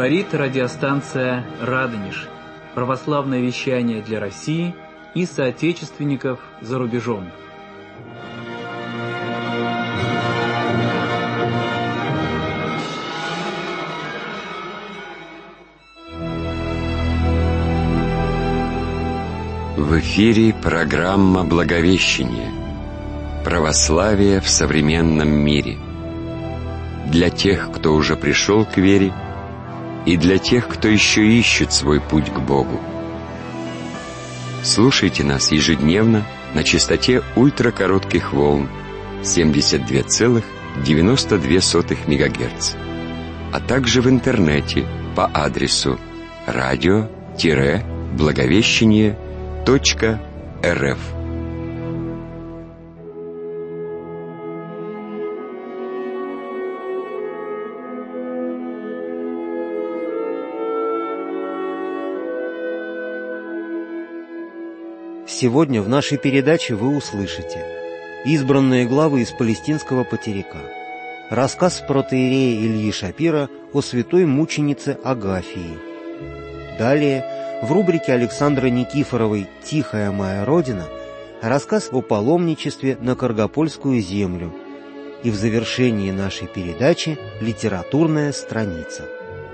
Говорит радиостанция «Радонеж». Православное вещание для России и соотечественников за рубежом. В эфире программа «Благовещение. Православие в современном мире». Для тех, кто уже пришел к вере, и для тех, кто еще ищет свой путь к Богу. Слушайте нас ежедневно на частоте ультракоротких волн 72,92 МГц, а также в интернете по адресу radio-благовещение.рф. Сегодня в нашей передаче вы услышите избранные главы из Палестинского потеряка, рассказ протоиерея Ильи Шапира о святой мученице Агафии. Далее, в рубрике Александра Никифоровой «Тихая моя Родина» рассказ о паломничестве на Каргопольскую землю. И в завершении нашей передачи литературная страница.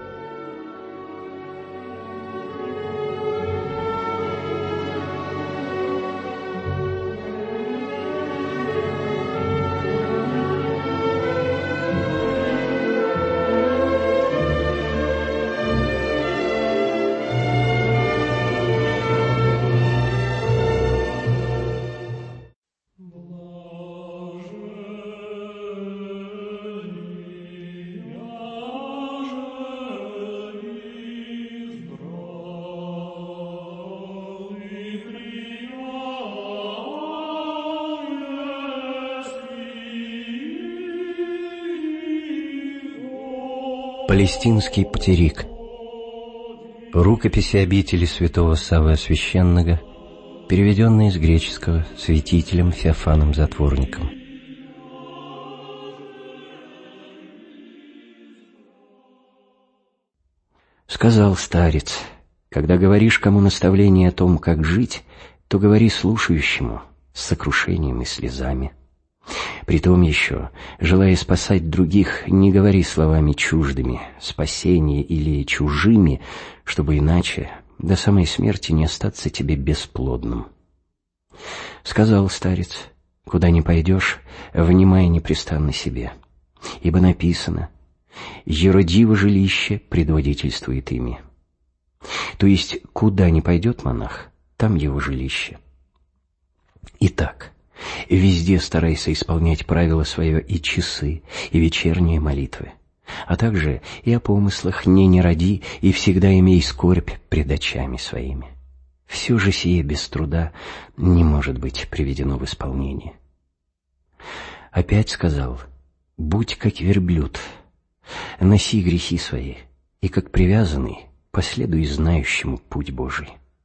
Палестинский потерик. Рукописи обители святого Саввы Священного, переведенные с греческого святителем Феофаном Затворником. Сказал старец: когда говоришь кому наставление о том, как жить, то говори слушающему с сокрушением и слезами. Притом еще, желая спасать других, не говори словами чуждыми, спасения или чужими, чтобы иначе до самой смерти не остаться тебе бесплодным. Сказал старец: куда ни пойдешь, внимай непрестанно себе, ибо написано: «Еродиво жилище предводительствует ими». То есть, куда ни пойдет монах, там его жилище. Итак, везде старайся исполнять правила свое и часы, и вечерние молитвы, а также и о помыслах не роди, и всегда имей скорбь пред очами своими. Все же сие без труда не может быть приведено в исполнение. Опять сказал: будь как верблюд, носи грехи свои, и как привязанный последуй знающему путь Божий.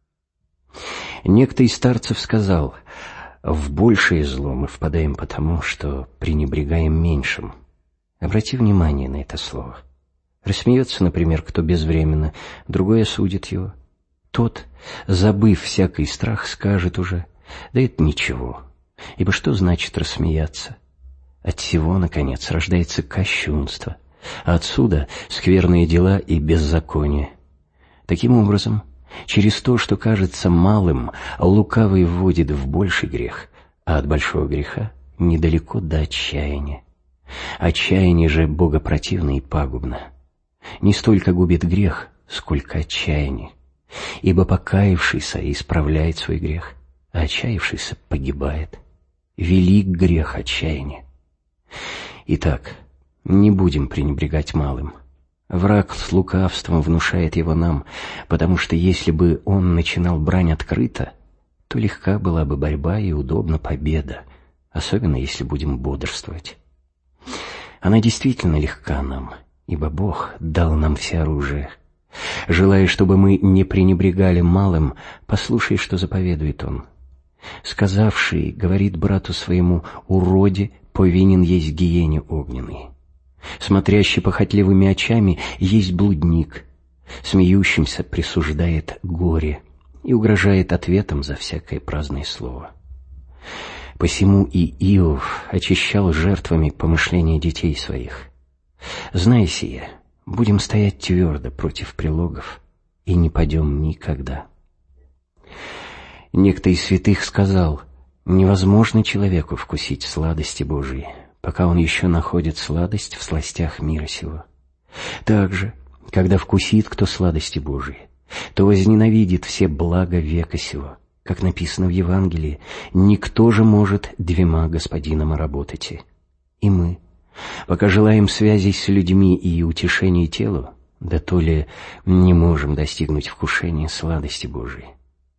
Некто из старцев сказал: в большее зло мы впадаем потому, что пренебрегаем меньшим. Обрати внимание на это слово. Рассмеется, например, кто безвременно, другой осудит его. Тот, забыв всякий страх, скажет уже: да это ничего, ибо что значит рассмеяться? От всего, наконец, рождается кощунство, а отсюда скверные дела и беззаконие. Таким образом, через то, что кажется малым, лукавый вводит в больший грех, а от большого греха недалеко до отчаяния. Отчаяние же богопротивно и пагубно. Не столько губит грех, сколько отчаяние. Ибо покаявшийся исправляет свой грех, а отчаявшийся погибает. Велик грех отчаяния. Итак, не будем пренебрегать малым. Враг с лукавством внушает его нам, потому что если бы он начинал брань открыто, то легка была бы борьба и удобна победа, особенно если будем бодрствовать. Она действительно легка нам, ибо Бог дал нам все оружие. Желая, чтобы мы не пренебрегали малым, послушай, что заповедует Он. Сказавший говорит брату своему: уроде повинен есть гиене огненной. Смотрящий похотливыми очами есть блудник, Смеющимся присуждает горе и угрожает ответом за всякое праздное слово. Посему и Иов очищал жертвами помышления детей своих. Знай сие, будем стоять твердо против прилогов и не падем никогда. Некто из святых сказал: невозможно человеку вкусить сладости Божией, пока он еще находит сладость в сластях мира сего. Также, когда вкусит кто сладости Божией, то возненавидит все блага века сего. Как написано в Евангелии, никто же может двумя господинам работать. И мы, пока желаем связей с людьми и утешения телу, да то ли не можем достигнуть вкушения сладости Божией.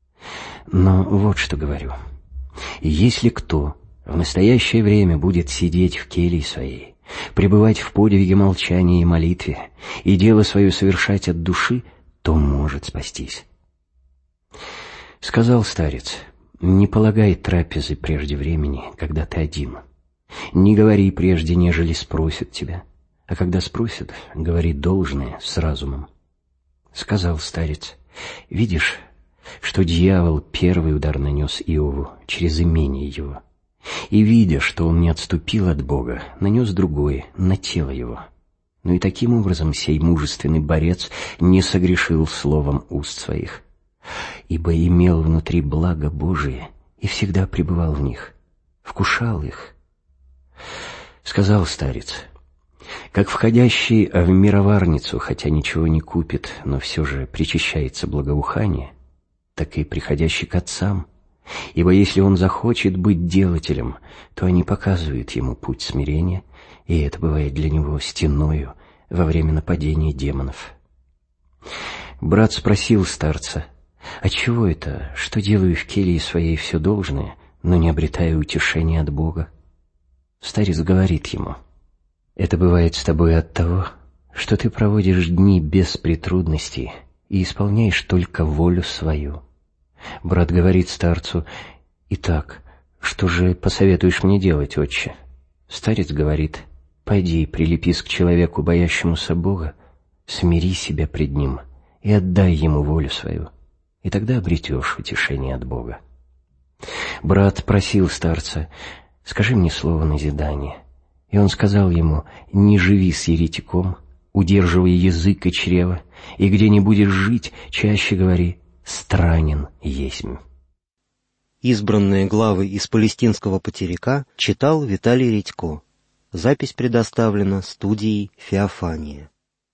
Но вот что говорю. Если кто в настоящее время будет сидеть в келии своей, пребывать в подвиге молчания и молитве, и дело свое совершать от души, то может спастись. Сказал старец: не полагай трапезы прежде времени, когда ты один. Не говори прежде, нежели спросят тебя, а когда спросят, говори должное с разумом. Сказал старец: видишь, что дьявол первый удар нанес Иову через имение его, и, видя, что он не отступил от Бога, нанес другое на тело его. Но и таким образом сей мужественный борец не согрешил словом уст своих, ибо имел внутри благо Божие и всегда пребывал в них, вкушал их. Сказал старец: как входящий в мироварницу, хотя ничего не купит, но все же причащается благоухание, так и приходящий к отцам, ибо если он захочет быть делателем, то они показывают ему путь смирения, и это бывает для него стеною во время нападения демонов. Брат спросил старца: отчего это, что делаю в келье своей все должное, но не обретаю утешения от Бога? Старец говорит ему: это бывает с тобой от того, что ты проводишь дни без притрудностей и исполняешь только волю свою. Брат говорит старцу: итак, что же посоветуешь мне делать, отче? Старец говорит: пойди, прилепись к человеку, боящемуся Бога, смири себя пред ним и отдай ему волю свою, и тогда обретешь утешение от Бога. Брат просил старца: скажи мне слово назидания. И он сказал ему: не живи с еретиком, удерживай язык и чрево, и где не будешь жить, чаще говори: странен есмь. Избранные главы из палестинского потеряка читал Виталий Редько. Запись предоставлена студией «Феофания».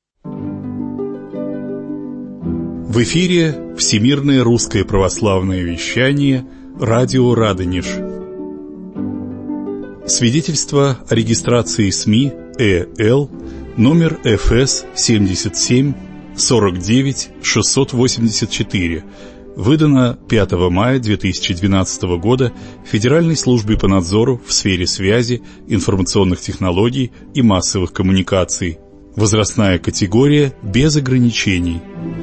В эфире Всемирное русское православное вещание, радио «Радонеж». Свидетельство о регистрации СМИ ЭЛ номер ФС 77 49 684, выдано 5 мая 2012 года Федеральной службой по надзору в сфере связи, информационных технологий и массовых коммуникаций. Возрастная категория без ограничений.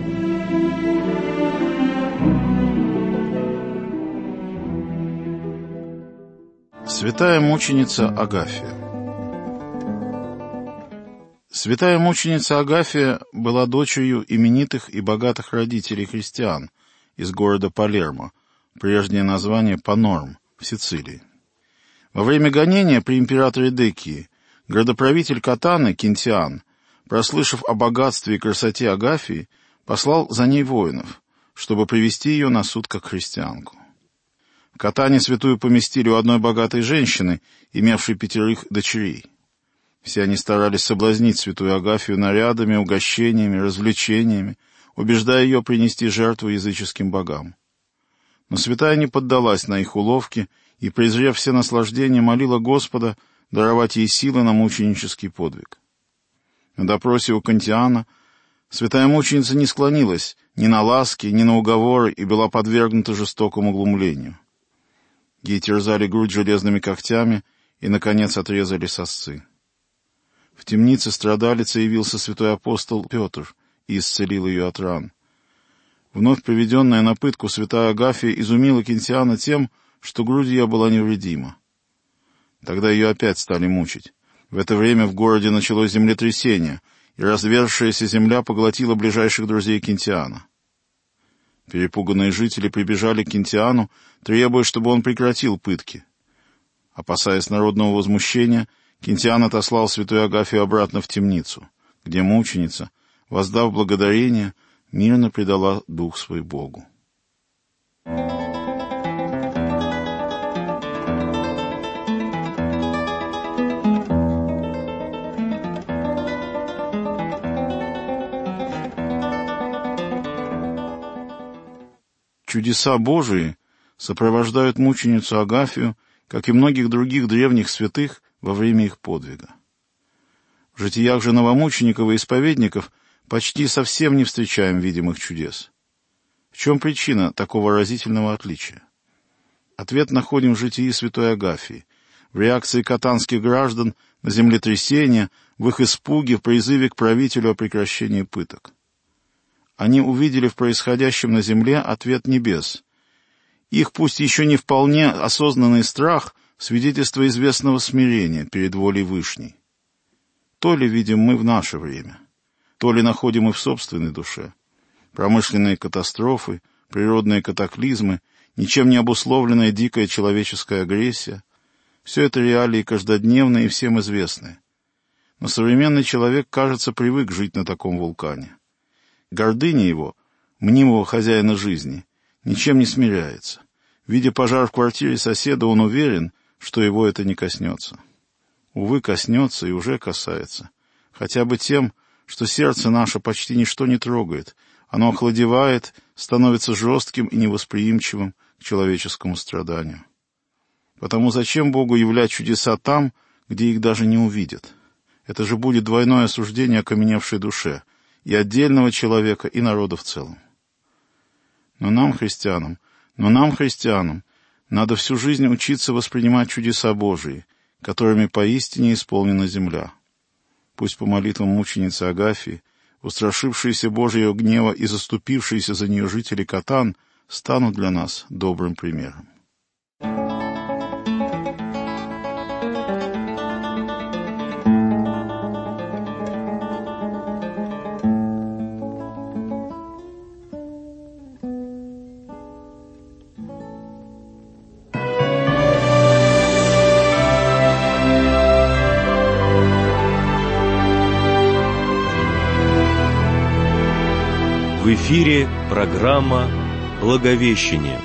Святая мученица Агафия. Святая мученица Агафия была дочерью именитых и богатых родителей христиан из города Палермо, прежнее название Панорм, в Сицилии. Во время гонения при императоре Декии градоправитель Катаны Кинтиан, прослышав о богатстве и красоте Агафии, послал за ней воинов, чтобы привести ее на суд как христианку. В Катане святую поместили у одной богатой женщины, имевшей 5 дочерей. Все они старались соблазнить святую Агафию нарядами, угощениями, развлечениями, убеждая ее принести жертву языческим богам. Но святая не поддалась на их уловки и, презрев все наслаждения, молила Господа даровать ей силы на мученический подвиг. На допросе у Кантиана святая мученица не склонилась ни на ласки, ни на уговоры и была подвергнута жестокому глумлению. Ей терзали грудь железными когтями и, наконец, отрезали сосцы. В темнице страдалице явился святой апостол Петр и исцелил ее от ран. Вновь приведенная на пытку святая Агафия изумила Кинтиана тем, что грудь ее была невредима. Тогда ее опять стали мучить. В это время в городе началось землетрясение, и разверзшаяся земля поглотила ближайших друзей Кентиана. Перепуганные жители прибежали к Кентиану, требуя, чтобы он прекратил пытки. Опасаясь народного возмущения, Кентиан отослал святую Агафию обратно в темницу, где мученица, воздав благодарение, мирно предала дух свой Богу. Чудеса Божии сопровождают мученицу Агафию, как и многих других древних святых, во время их подвига. В житиях же новомучеников и исповедников почти совсем не встречаем видимых чудес. В чем причина такого разительного отличия? Ответ находим в житии святой Агафии, в реакции катанских граждан на землетрясение, в их испуге, в призыве к правителю о прекращении пыток. Они увидели в происходящем на земле ответ небес. Их, пусть еще не вполне осознанный страх, свидетельство известного смирения перед волей Вышней. То ли видим мы в наше время, то ли находим и в собственной душе. Промышленные катастрофы, природные катаклизмы, ничем не обусловленная дикая человеческая агрессия — все это реалии каждодневные и всем известные. Но современный человек, кажется, привык жить на таком вулкане. Гордыня его, мнимого хозяина жизни, ничем не смиряется. Видя пожар в квартире соседа, он уверен, что его это не коснется. Увы, коснется и уже касается. Хотя бы тем, что сердце наше почти ничто не трогает. Оно охладевает, становится жестким и невосприимчивым к человеческому страданию. Потому зачем Богу являть чудеса там, где их даже не увидят? Это же будет двойное осуждение окаменевшей душе, и отдельного человека, и народа в целом. Но нам, христианам, надо всю жизнь учиться воспринимать чудеса Божии, которыми поистине исполнена земля. Пусть по молитвам мученицы Агафии, устрашившиеся Божьего гнева и заступившиеся за нее жители Катан, станут для нас добрым примером. В эфире программа «Благовещение».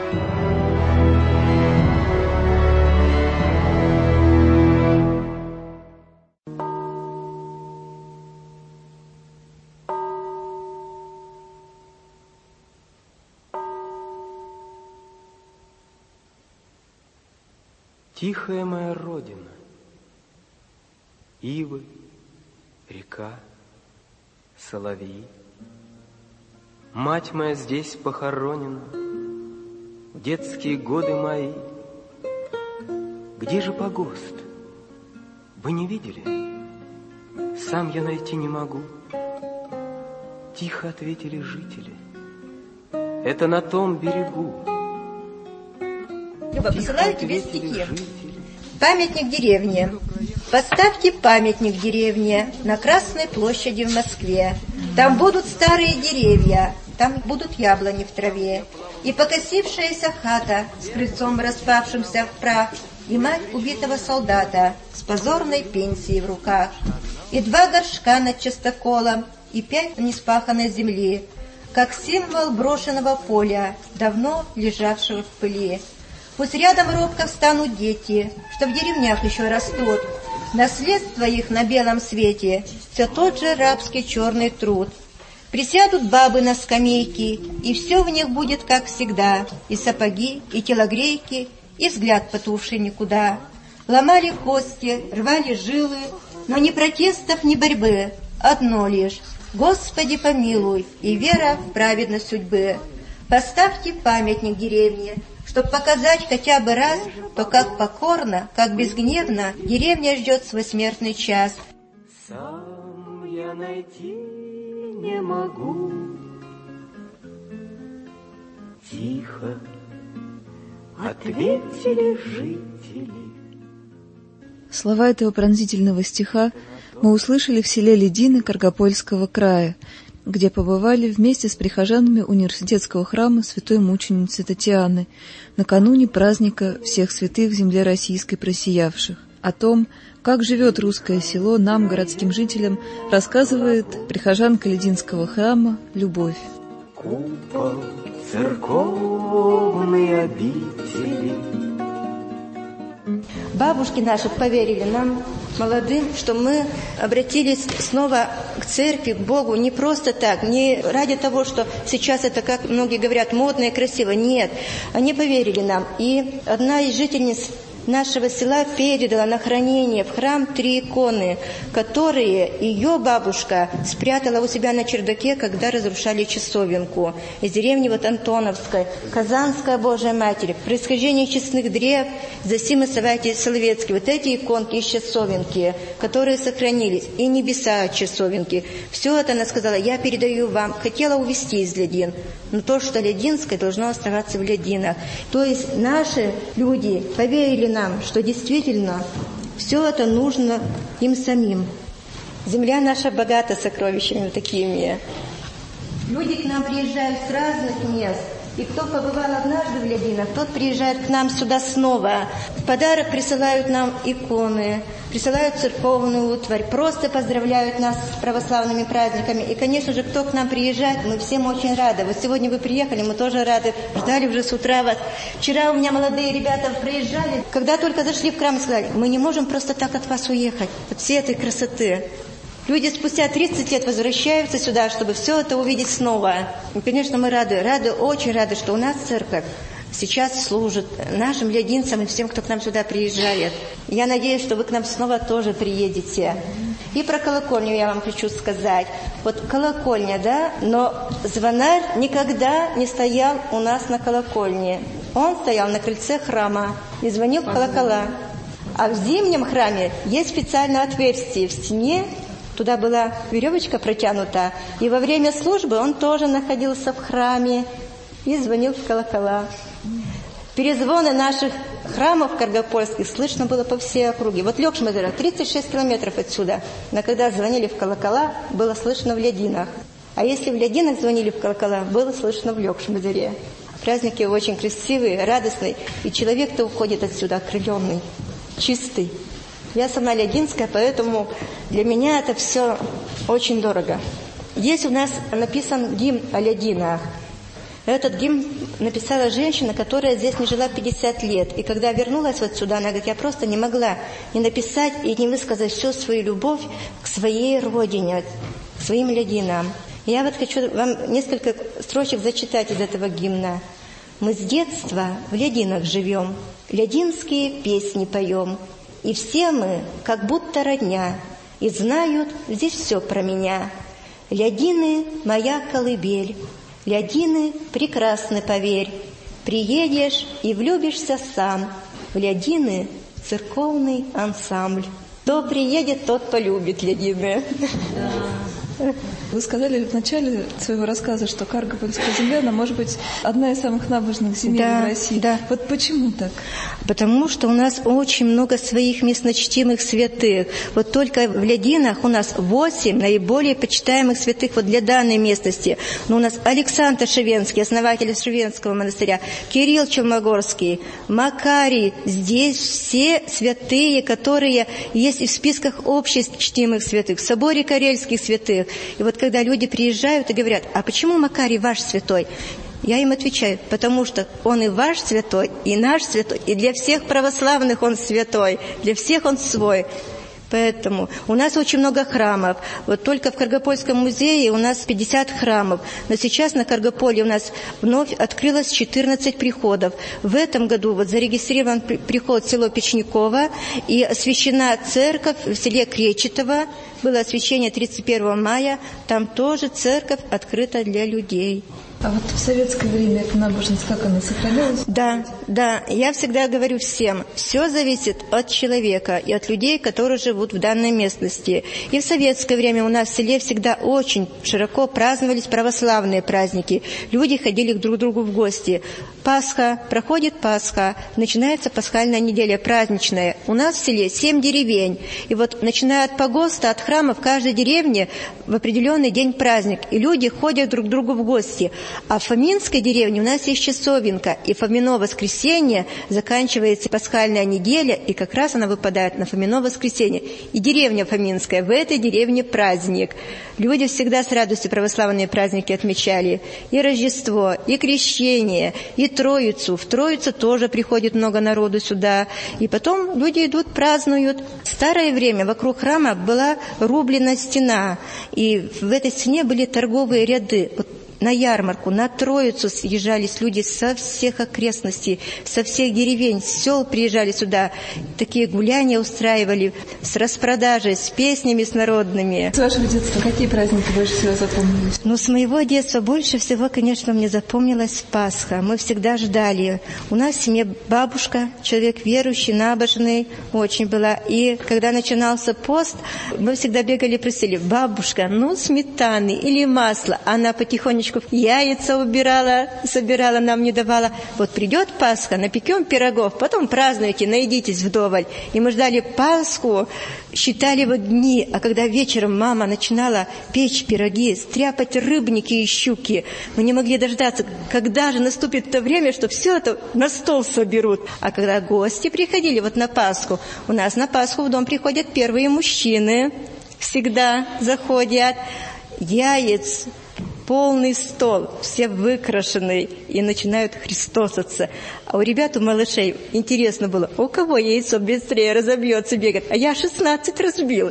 Тихая моя родина, ивы, река, соловьи. Мать моя здесь похоронена, в детские годы мои. Где же погост? Вы не видели? Сам я найти не могу. Тихо ответили жители. Это на том берегу. Люба, посылаю тебе стихи. Памятник деревне. Поставьте памятник деревне на Красной площади в Москве. Там будут старые деревья, там будут яблони в траве, и покосившаяся хата с крыльцом, распавшимся в прах, и мать убитого солдата с позорной пенсией в руках, и 2 горшка над частоколом, и 5 неспаханной земли, как символ брошенного поля, давно лежавшего в пыли. Пусть рядом робко встанут дети, что в деревнях еще растут. Наследство их на белом свете все тот же рабский черный труд. Присядут бабы на скамейки, и все в них будет как всегда, и сапоги, и телогрейки, и взгляд потухший никуда. Ломали кости, рвали жилы, но ни протестов, ни борьбы, одно лишь: Господи помилуй, и вера в праведность судьбы. Поставьте памятник деревне, чтоб показать хотя бы раз, то как покорно, как безгневно деревня ждет свой смертный час. Сам я найти не могу. Тихо ответили жители. Слова этого пронзительного стиха мы услышали в селе Ледины Каргопольского края, где побывали вместе с прихожанами университетского храма святой мученицы Татьяны накануне праздника всех святых в земле российской просиявших. О том, как живет русское село, нам, городским жителям, рассказывает прихожанка Лединского храма Любовь. Купол церковной обители. Бабушки наши поверили нам, молодым, что мы обратились снова к церкви, к Богу, не просто так, не ради того, что сейчас это, как многие говорят, модно и красиво. Нет, они поверили нам. И одна из жительниц нашего села передала на хранение в храм 3 иконы, которые ее бабушка спрятала у себя на чердаке, когда разрушали часовенку. Из деревни вот Антоновской, Казанская Божия Матерь, происхождение честных древ, Зосимы Саватий Соловецкий. Вот эти иконки из часовенки, которые сохранились, и небеса от часовенки. Все это она сказала, я передаю вам. Хотела увезти из Ледин, но то, что Лединское, должно оставаться в Лединах. То есть наши люди поверили нам, что действительно все это нужно им самим. Земля наша богата сокровищами такими. Люди к нам приезжают с разных мест. И кто побывал однажды в Лединах, тот приезжает к нам сюда снова. В подарок присылают нам иконы, присылают церковную утварь, просто поздравляют нас с православными праздниками. И, конечно же, кто к нам приезжает, мы всем очень рады. Вот сегодня вы приехали, мы тоже рады. Ждали уже с утра вас. Вчера у меня молодые ребята приезжали. Когда только зашли в храм, сказали, мы не можем просто так от вас уехать, от всей этой красоты. Люди спустя 30 лет возвращаются сюда, чтобы все это увидеть снова. И, конечно, мы рады, очень рады, что у нас церковь сейчас служит нашим лединцам и всем, кто к нам сюда приезжает. Я надеюсь, что вы к нам снова тоже приедете. И про колокольню я вам хочу сказать. Вот колокольня, да, но звонарь никогда не стоял у нас на колокольне. Он стоял на крыльце храма и звонил в колокола. А в зимнем храме есть специальное отверстие в стене, туда была веревочка протянута, и во время службы он тоже находился в храме и звонил в колокола. Перезвоны наших храмов каргопольских слышно было по всей округе. Вот Лёкшмадыра, 36 километров отсюда, но когда звонили в колокола, было слышно в Лединах. А если в Лединах звонили в колокола, было слышно в Лёкшмадыре. Праздники очень красивые, радостные, и человек-то уходит отсюда окрыленный, чистый. Я сама лединская, поэтому для меня это все очень дорого. Здесь у нас написан гимн о Лединах. Этот гимн написала женщина, которая здесь не жила 50 лет. И когда вернулась вот сюда, она говорит, я просто не могла не написать и не высказать всю свою любовь к своей родине, к своим Лединам. Я вот хочу вам несколько строчек зачитать из этого гимна. Мы с детства в Лединах живем, лединские песни поем. И все мы, как будто родня, и знают здесь все про меня. Лядины — моя колыбель, Лядины прекрасны, поверь. Приедешь и влюбишься сам в Лядины церковный ансамбль. Кто приедет, тот полюбит Лядины. Вы сказали в начале своего рассказа, что Каргопольская земля, она может быть одна из самых набожных земель в России. Да. Вот почему так? Потому что у нас очень много своих местночтимых святых. Вот только в Лединах у нас 8 наиболее почитаемых святых вот для данной местности. Но у нас Александр Шевенский, основатель Шевенского монастыря, Кирилл Челмогорский, Макарий. Здесь все святые, которые есть и в списках обществ чтимых святых, в соборе карельских святых. И вот когда люди приезжают и говорят, а почему Макарий ваш святой? Я им отвечаю, потому что он и ваш святой, и наш святой, и для всех православных он святой, для всех он свой. Поэтому у нас очень много храмов. Вот только в Каргопольском музее у нас 50 храмов. Но сейчас на Каргополе у нас вновь открылось 14 приходов. В этом году вот зарегистрирован приход в село Печниково и освящена церковь в селе Кречетово. Было освящение 31 мая. Там тоже церковь открыта для людей. А вот в советское время эта набожность, как она сохранилась? Да, я всегда говорю всем, все зависит от человека и от людей, которые живут в данной местности. И в советское время у нас в селе всегда очень широко праздновались православные праздники. Люди ходили друг к другу в гости. Пасха, проходит Пасха, начинается пасхальная неделя праздничная. У нас в селе 7 деревень. И вот начиная от погоста, от храма, в каждой деревне в определенный день праздник. И люди ходят друг к другу в гости. А в Фоминской деревне у нас есть часовенка, и Фомино воскресенье заканчивается пасхальная неделя, и как раз она выпадает на Фомино воскресенье. И деревня Фоминская, в этой деревне праздник. Люди всегда с радостью православные праздники отмечали. И Рождество, и Крещение, и Троицу. В Троицу тоже приходит много народу сюда. И потом люди идут, празднуют. В старое время вокруг храма была рублена стена, и в этой стене были торговые ряды. Вот на ярмарку, на Троицу съезжались люди со всех окрестностей, со всех деревень, с сел приезжали сюда. Такие гуляния устраивали с распродажей, с песнями, с народными. С вашего детства какие праздники больше всего запомнились? Ну, с моего детства больше всего, конечно, мне запомнилась Пасха. Мы всегда ждали. У нас в семье бабушка, человек верующий, набожный, очень была. И когда начинался пост, мы всегда бегали и просили: бабушка, ну, сметаны или масла. Она потихонечку яйца убирала, собирала, нам не давала. Вот придет Пасха, напекем пирогов, потом празднуйте, наедитесь вдоволь. И мы ждали Пасху, считали вот дни. А когда вечером мама начинала печь пироги, стряпать рыбники и щуки, мы не могли дождаться, когда же наступит то время, что все это на стол соберут. А когда гости приходили вот на Пасху, у нас на Пасху в дом приходят первые мужчины, всегда заходят, яиц, полный стол, все выкрашенные, и начинают христосаться. А у ребят, у малышей, интересно было, у кого яйцо быстрее разобьется, бегает. А я 16 разбил.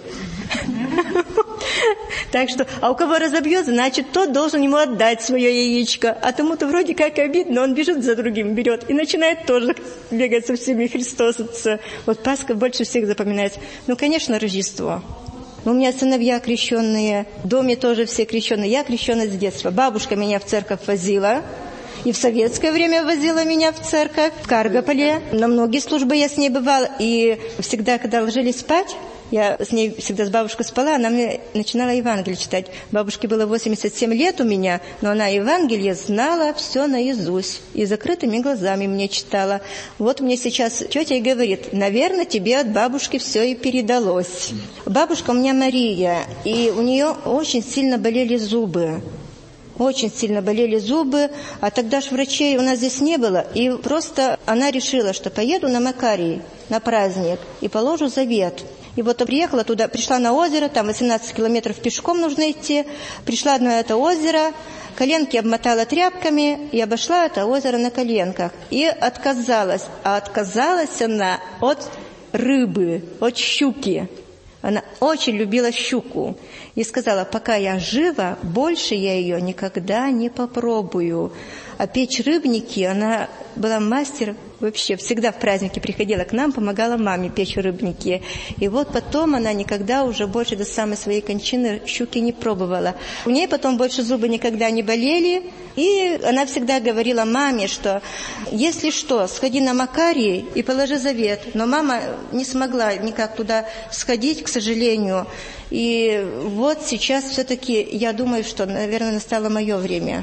Так что, а у кого разобьет, значит, тот должен ему отдать свое яичко. А тому-то вроде как обидно, он бежит за другим, берет и начинает тоже бегать со всеми христосаться. Вот Пасха больше всех запоминается. Ну, конечно, Рождество. У меня сыновья крещенные, в доме тоже все крещенные. Я крещенная с детства. Бабушка меня в церковь возила. И в советское время возила меня в церковь, в Каргополе. На многие службы я с ней бывала. И всегда, когда ложились спать, я с ней всегда с бабушкой спала, она мне начинала Евангелие читать. Бабушке было 87 лет у меня, но она Евангелие знала все наизусть. И закрытыми глазами мне читала. Вот мне сейчас тетя и говорит: наверное, тебе от бабушки все и передалось. Бабушка у меня Мария, и у нее очень сильно болели зубы. Очень сильно болели зубы, а тогда ж врачей у нас здесь не было. И просто она решила, что поеду на Макарий, на праздник, и положу завет. И вот приехала туда, пришла на озеро, там 18 километров пешком нужно идти. Пришла на это озеро, коленки обмотала тряпками и обошла это озеро на коленках. И отказалась. А отказалась она от рыбы, от щуки. Она очень любила щуку. И сказала: пока я жива, больше я ее никогда не попробую. А печь рыбники, она была мастер вообще. Всегда в праздники приходила к нам, помогала маме печь рыбники. И вот потом она никогда уже больше до самой своей кончины щуки не пробовала. У нее потом больше зубы никогда не болели. И она всегда говорила маме, что если что, сходи на Макарий и положи завет. Но мама не смогла никак туда сходить, к сожалению. И вот сейчас все-таки я думаю, что, наверное, настало мое время.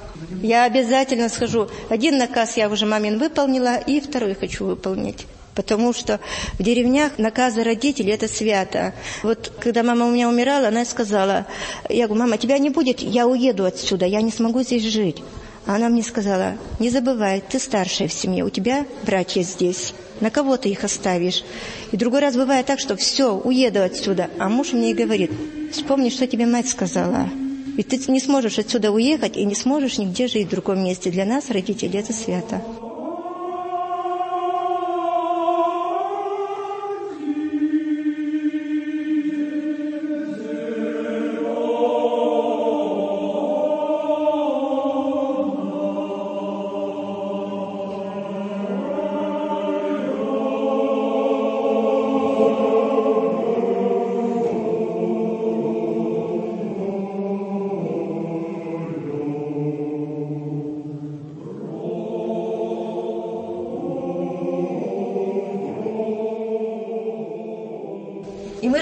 Я обязательно схожу. Один наказ я уже мамин выполнила, и второй хочу выполнить. Потому что в деревнях наказы родителей – это свято. Вот когда мама у меня умирала, она сказала: я говорю: мама, тебя не будет, я уеду отсюда, я не смогу здесь жить. А она мне сказала: не забывай, ты старшая в семье, у тебя братья здесь. На кого ты их оставишь? И другой раз бывает так, что все, уеду отсюда. А муж мне и говорит: вспомни, что тебе мать сказала. Ведь ты не сможешь отсюда уехать и не сможешь нигде жить в другом месте. Для нас, родителей, это свято.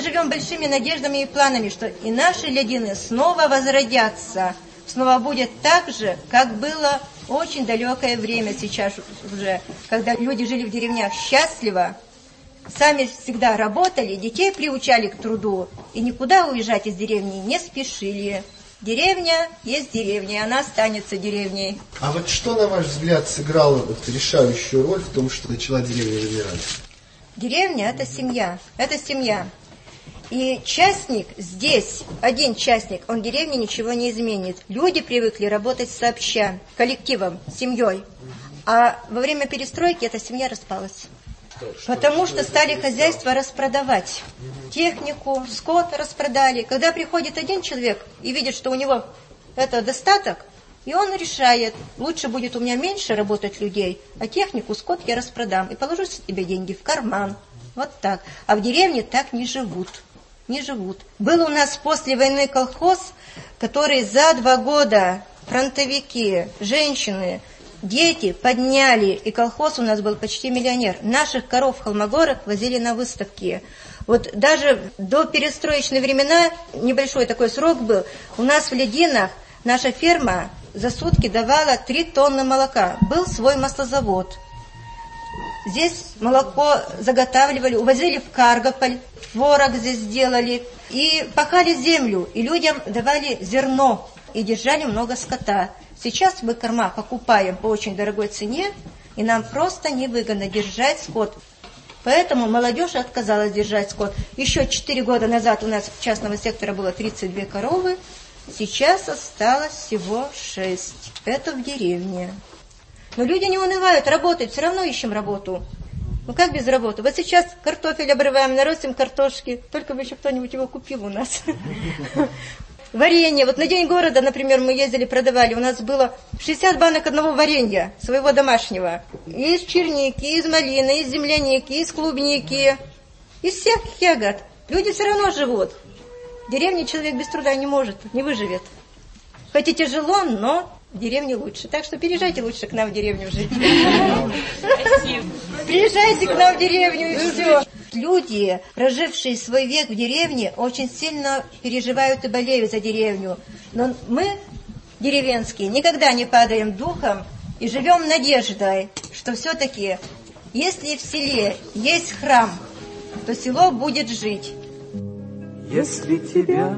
живем большими надеждами и планами, что и наши лядины снова возродятся, снова будет так же, как было очень далекое время сейчас уже, когда люди жили в деревнях счастливо, сами всегда работали, детей приучали к труду, и никуда уезжать из деревни не спешили. Деревня есть деревня, и она останется деревней. А вот что, на ваш взгляд, сыграло решающую роль в том, что начала деревня вымирать? Деревня – это семья, И частник здесь, один частник, он в деревне ничего не изменит. Люди привыкли работать сообща, коллективом, семьей. А во время перестройки эта семья распалась. Потому что стали хозяйство распродавать. Технику, скот распродали. Когда приходит один человек и видит, что у него это достаток, и он решает, лучше будет у меня меньше работать людей, а технику, скот я распродам и положу себе деньги в карман. Вот так. А в деревне так не живут. Был у нас после войны колхоз, который за 2 года фронтовики, женщины, дети подняли, и колхоз у нас был почти миллионер. Наших коров в Холмогорах возили на выставки. Вот даже до перестроечных времена, небольшой такой срок был, у нас в Лядинах наша ферма за сутки давала 3 тонны молока. Был свой маслозавод. Здесь молоко заготавливали, увозили в Каргополь, творог здесь делали, и пахали землю, и людям давали зерно, и держали много скота. Сейчас мы корма покупаем по очень дорогой цене, и нам просто невыгодно держать скот. Поэтому молодежь отказалась держать скот. Еще 4 года назад у нас в частного сектора было 32 коровы, сейчас осталось всего 6. Это в деревне. Но люди не унывают, работают, все равно ищем работу. Ну как без работы? Вот сейчас картофель обрываем, наростим картошки, только бы еще кто-нибудь его купил у нас. Варенье. Вот на День города, например, мы ездили, продавали. У нас было 60 банок одного варенья, своего домашнего. Из черники, из малины, из земляники, из клубники, из всяких ягод. Люди все равно живут. В деревне человек без труда не может, не выживет. Хоть и тяжело, но в деревне лучше. Так что переезжайте лучше к нам в деревню жить. Приезжайте к нам в деревню и все. Люди, прожившие свой век в деревне, очень сильно переживают и болеют за деревню. Но мы, деревенские, никогда не падаем духом и живем надеждой, что все-таки, если в селе есть храм, то село будет жить. Если тебя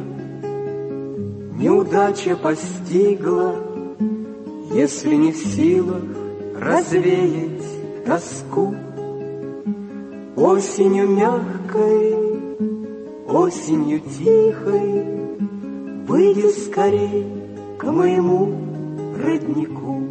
неудача постигла, если не в силах развеять тоску, осенью мягкой, осенью тихой, выйди скорей к моему роднику.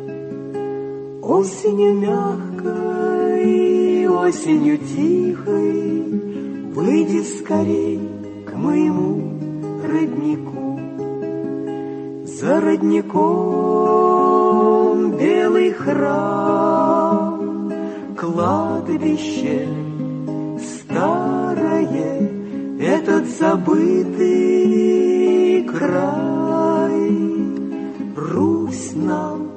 Осенью мягкой, осенью тихой, выйди скорей к моему роднику. За родником белый храм, кладбище старое, этот забытый край Русь нам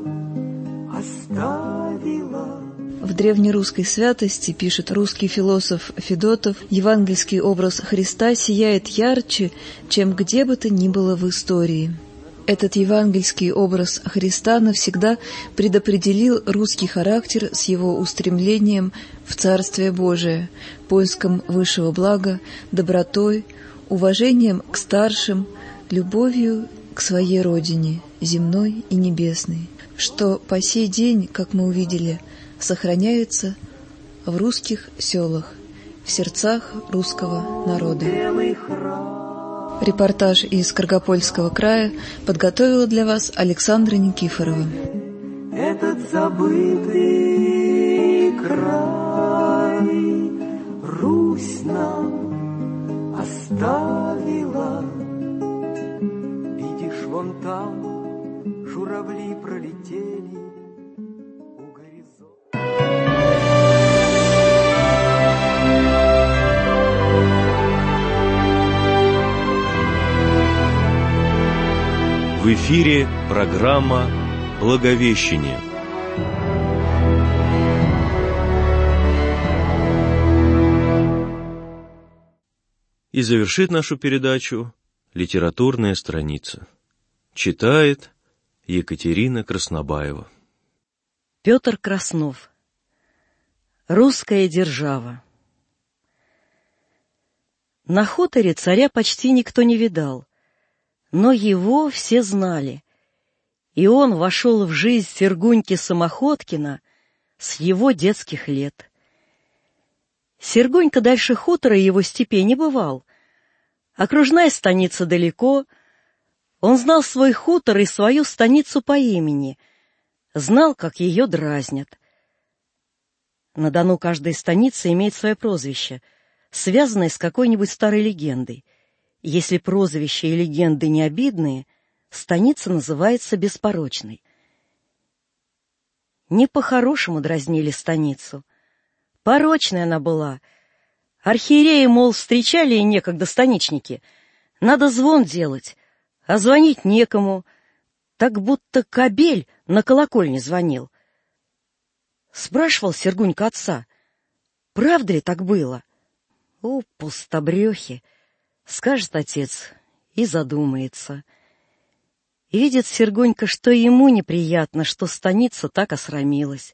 оставила. В древнерусской святости, пишет русский философ Федотов, евангельский образ Христа сияет ярче, чем где бы то ни было в истории. Этот евангельский образ Христа навсегда предопределил русский характер с его устремлением в Царствие Божие, поиском высшего блага, добротой, уважением к старшим, любовью к своей родине, земной и небесной, что по сей день, как мы увидели, сохраняется в русских селах, в сердцах русского народа. Репортаж из Каргопольского края подготовила для вас Александра Никифорова. Этот забытый край Русь нам оставила. Видишь, вон там журавли пролетели у горизонта. В эфире программа «Благовещение». И завершит нашу передачу литературная страница. Читает Екатерина Краснобаева. Петр Краснов. Русская держава. На хуторе царя почти никто не видал, но его все знали, и он вошел в жизнь Сергуньки Самоходкина с его детских лет. Сергунька дальше хутора и его степей не бывал. Окружная станица далеко. Он знал свой хутор и свою станицу по имени, знал, как ее дразнят. На Дону каждая станица имеет свое прозвище, связанное с какой-нибудь старой легендой. Если прозвища и легенды не обидные, станица называется беспорочной. Не по-хорошему дразнили станицу. Порочная она была. Архиереи, мол, встречали и некогда станичники. Надо звон делать, а звонить некому, так будто кобель на колокольне звонил. Спрашивал Сергунька отца, правда ли так было? О, пустобрехи, скажет отец и задумается. И видит Сергунька, что ему неприятно, что станица так осрамилась.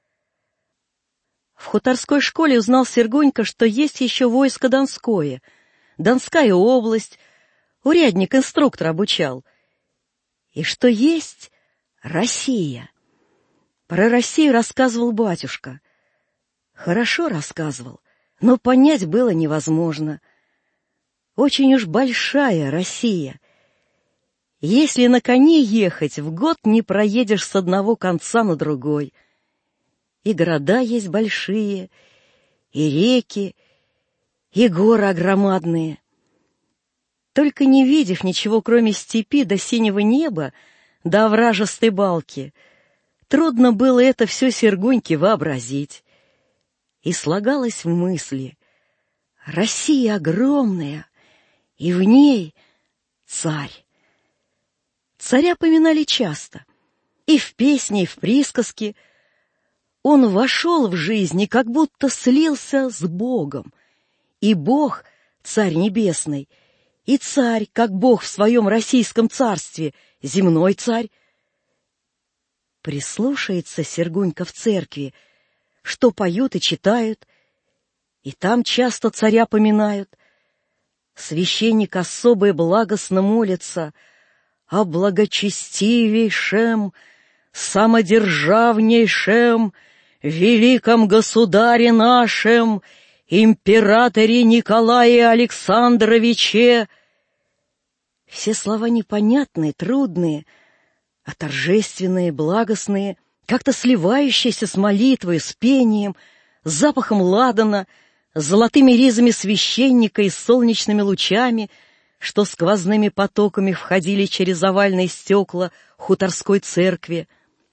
В хуторской школе узнал Сергунька, что есть еще войско Донское, Донская область, урядник-инструктор обучал, и что есть Россия. Про Россию рассказывал батюшка. Хорошо рассказывал, но понять было невозможно. Очень уж большая Россия. Если на коне ехать, в год не проедешь с одного конца на другой. И города есть большие, и реки, и горы огромадные. Только не видев ничего, кроме степи до синего неба, до овражистой балки, трудно было это все Сергуньке вообразить. И слагалось в мысли: Россия огромная, и в ней царь. Царя поминали часто, и в песне, и в присказке. Он вошел в жизнь и как будто слился с Богом. И Бог, Царь Небесный, и царь, как Бог в своем российском царстве, земной царь. Прислушается Сергунька в церкви, что поют и читают, и там часто царя поминают. Священник особо и благостно молится о благочестивейшем, самодержавнейшем, великом государе нашем, императоре Николае Александровиче. Все слова непонятные, трудные, а торжественные, благостные, как-то сливающиеся с молитвой, с пением, с запахом ладана, с золотыми ризами священника и солнечными лучами, что сквозными потоками входили через овальные стекла хуторской церкви.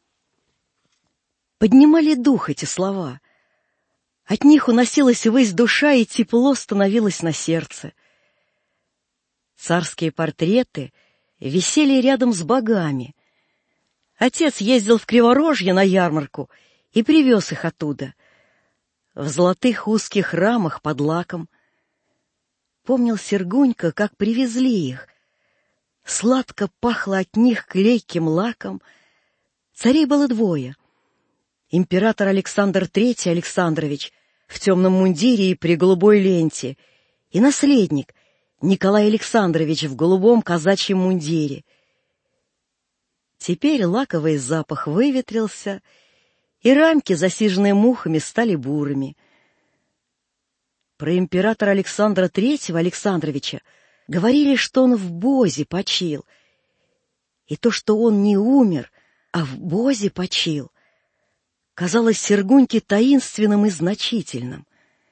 Поднимали дух эти слова. От них уносилась ввысь душа, и тепло становилось на сердце. Царские портреты висели рядом с богами. Отец ездил в Криворожье на ярмарку и привез их оттуда, в золотых узких рамах под лаком. Помнил Сергунька, как привезли их. Сладко пахло от них клейким лаком. Царей было двое. Император Александр III Александрович в темном мундире и при голубой ленте, и наследник Николай Александрович в голубом казачьем мундире. Теперь лаковый запах выветрился, и рамки, засиженные мухами, стали бурыми. Про императора Александра III Александровича говорили, что он в бозе почил, и то, что он не умер, а в бозе почил, казалось Сергуньке таинственным и значительным.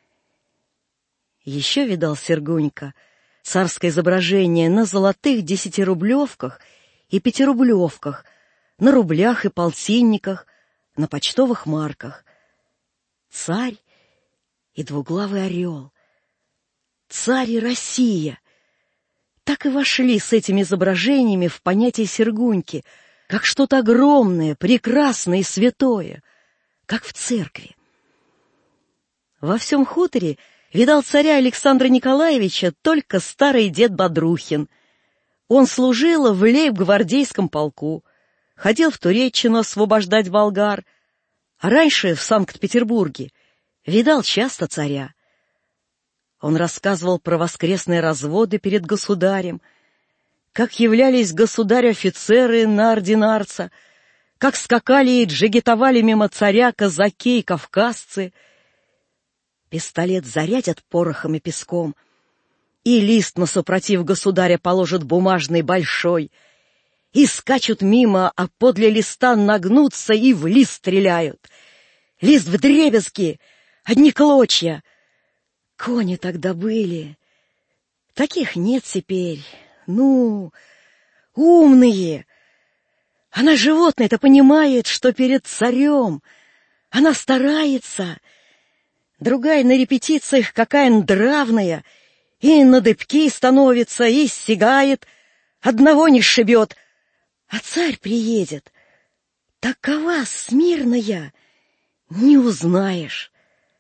Еще видал Сергунька царское изображение на золотых 10-рублевках и 5-рублевках, на рублях и полтинниках, на почтовых марках. Царь и двуглавый орел. Царь и Россия. Так и вошли с этими изображениями в понятие Сергуньки, как что-то огромное, прекрасное и святое, как в церкви. Во всем хуторе Видал царя Александра Николаевича только старый дед Бодрухин. Он служил в лейб-гвардейском полку, ходил в Туреччину освобождать болгар, а раньше в Санкт-Петербурге видал часто царя. Он рассказывал про воскресные разводы перед государем, как являлись государь-офицеры на ординарца, как скакали и джигитовали мимо царя казаки и кавказцы. Пистолет зарядят порохом и песком, и лист на супротив государя положат бумажный большой, и скачут мимо, а подле листа нагнутся и в лист стреляют. Лист вдребезги, одни клочья. Кони тогда были. Таких нет теперь. Ну, умные. Она животное-то понимает, что перед царем. Она старается. Другая на репетициях какая нравная, и на дыбки становится, и сигает, одного не сшибет. А царь приедет. Такова смирная, не узнаешь.